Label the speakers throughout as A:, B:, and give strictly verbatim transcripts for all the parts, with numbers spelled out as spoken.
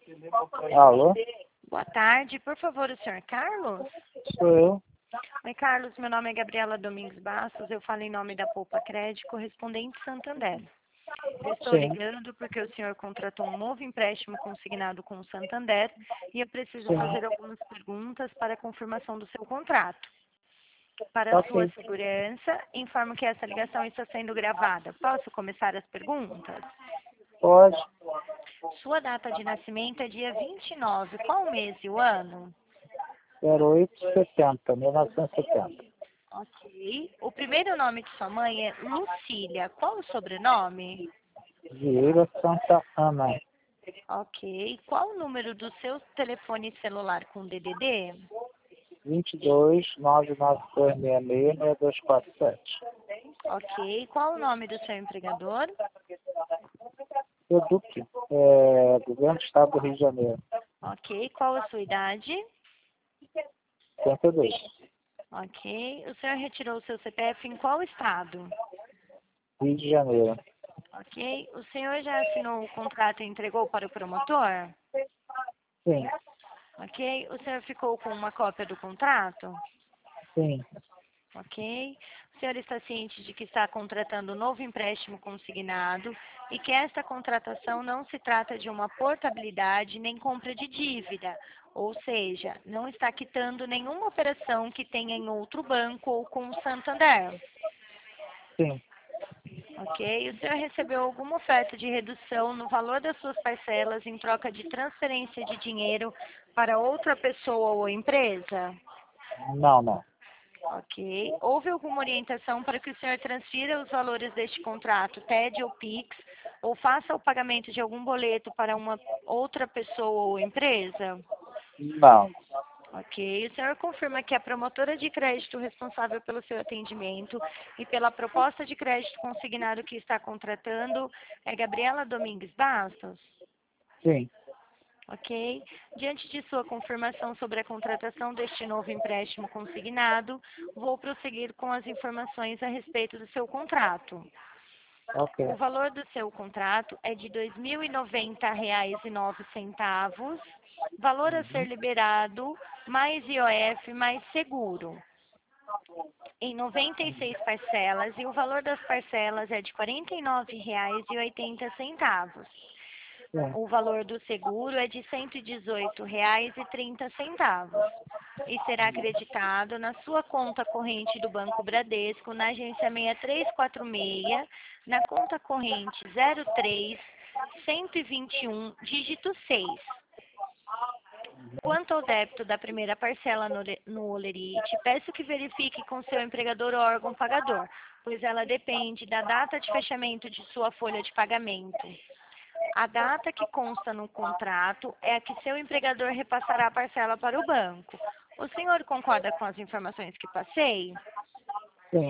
A: Alô?
B: Boa tarde, por favor, o senhor Carlos?
A: Sou eu.
B: Oi, Carlos, meu nome é Gabriela Domingues Bastos, eu falo em nome da Poupa Crédito, correspondente Santander. Eu estou
A: Sim,
B: ligando porque o senhor contratou um novo empréstimo consignado com o Santander e eu preciso
A: sim.
B: fazer algumas perguntas para a confirmação do seu contrato. Para a sua
A: Ok,
B: segurança, informo que essa ligação está sendo gravada. Posso começar as perguntas?
A: pode.
B: Sua data de nascimento é dia vinte e nove. Qual o mês e o ano?
A: zero oito setenta, mil novecentos e setenta.
B: Ok. O primeiro nome de sua mãe é Lucília. Qual o sobrenome?
A: Vieira Santa Ana.
B: Ok. Qual o número do seu telefone celular com D D D?
A: vinte e dois, nove nove dois seis seis, seis dois quatro sete.
B: Ok. Qual o nome do seu empregador?
A: Eduque, é, Governo do Estado do Rio de Janeiro.
B: Ok. Qual a sua idade?
A: setenta e dois.
B: Ok. O senhor retirou o seu C P F em qual estado?
A: Rio de Janeiro.
B: Ok. O senhor já assinou o contrato e entregou para o promotor?
A: Sim,
B: Ok. O senhor ficou com uma cópia do contrato?
A: sim,
B: Ok. O senhor está ciente de que está contratando um novo empréstimo consignado e que esta contratação não se trata de uma portabilidade nem compra de dívida, ou seja, não está quitando nenhuma operação que tenha em outro banco ou com o Santander.
A: sim.
B: Ok. O senhor recebeu alguma oferta de redução no valor das suas parcelas em troca de transferência de dinheiro para outra pessoa ou empresa?
A: Não, não.
B: Ok. Houve alguma orientação para que o senhor transfira os valores deste contrato, T E D ou Pix, ou faça o pagamento de algum boleto para uma outra pessoa ou empresa?
A: Não.
B: Ok. O senhor confirma que a promotora de crédito responsável pelo seu atendimento e pela proposta de crédito consignado que está contratando é Gabriela Domingues Bastos?
A: Sim,
B: Ok. Diante de sua confirmação sobre a contratação deste novo empréstimo consignado, vou prosseguir com as informações a respeito do seu contrato.
A: ok.
B: O valor do seu contrato é de dois mil e noventa reais e nove centavos, valor a ser liberado, mais I O F, mais seguro, em noventa e seis parcelas, e o valor das parcelas é de quarenta e nove reais e oitenta centavos.
A: Sim,
B: O valor do seguro é de cento e dezoito reais e trinta centavos e será acreditado na sua conta corrente do Banco Bradesco, na agência seis três quatro seis, na conta corrente zero três, cento e vinte e um, dígito seis. Quanto ao débito da primeira parcela no, le- no Olerite, peço que verifique com seu empregador ou órgão pagador, pois ela depende da data de fechamento de sua folha de pagamento. A data que consta no contrato é a que seu empregador repassará a parcela para o banco. O senhor concorda com as informações que passei?
A: sim.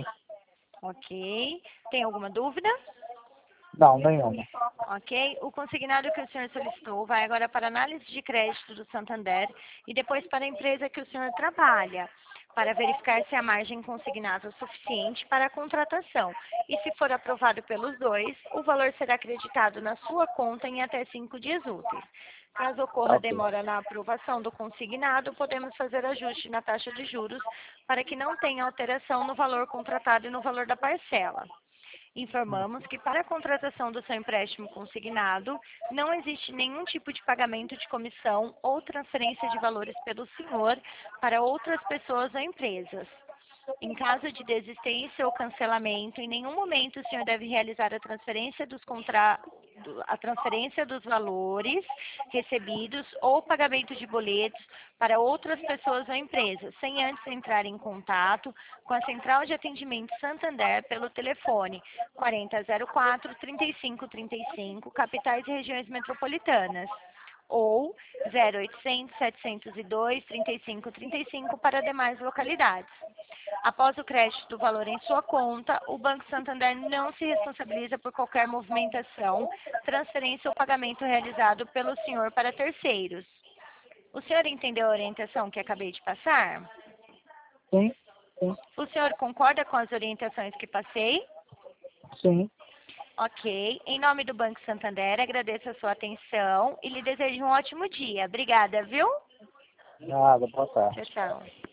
B: Ok. Tem alguma dúvida?
A: Não, nenhuma.
B: Ok. O consignado que o senhor solicitou vai agora para a análise de crédito do Santander e depois para a empresa que o senhor trabalha, para verificar se a margem consignada é suficiente para a contratação. E se for aprovado pelos dois, o valor será acreditado na sua conta em até cinco dias úteis. Caso ocorra
A: Ok,
B: demora na aprovação do consignado, podemos fazer ajuste na taxa de juros para que não tenha alteração no valor contratado e no valor da parcela. Informamos que para a contratação do seu empréstimo consignado, não existe nenhum tipo de pagamento de comissão ou transferência de valores pelo senhor para outras pessoas ou empresas. Em caso de desistência ou cancelamento, em nenhum momento o senhor deve realizar a transferência dos contra... do- a transferência dos valores recebidos ou pagamento de boletos para outras pessoas ou empresas, sem antes entrar em contato com a Central de Atendimento Santander pelo telefone quarenta zero quatro, trinta e cinco trinta e cinco, capitais e regiões metropolitanas, ou zero oitocentos, setecentos e dois, trinta e cinco trinta e cinco para demais localidades. Após o crédito do valor em sua conta, o Banco Santander não se responsabiliza por qualquer movimentação, transferência ou pagamento realizado pelo senhor para terceiros. O senhor entendeu a orientação que acabei de passar?
A: sim, sim,
B: O senhor concorda com as orientações que passei?
A: sim.
B: Ok. Em nome do Banco Santander, agradeço a sua atenção e lhe desejo um ótimo dia. Obrigada, viu?
A: Nada, boa tarde.
B: Tchau, tchau.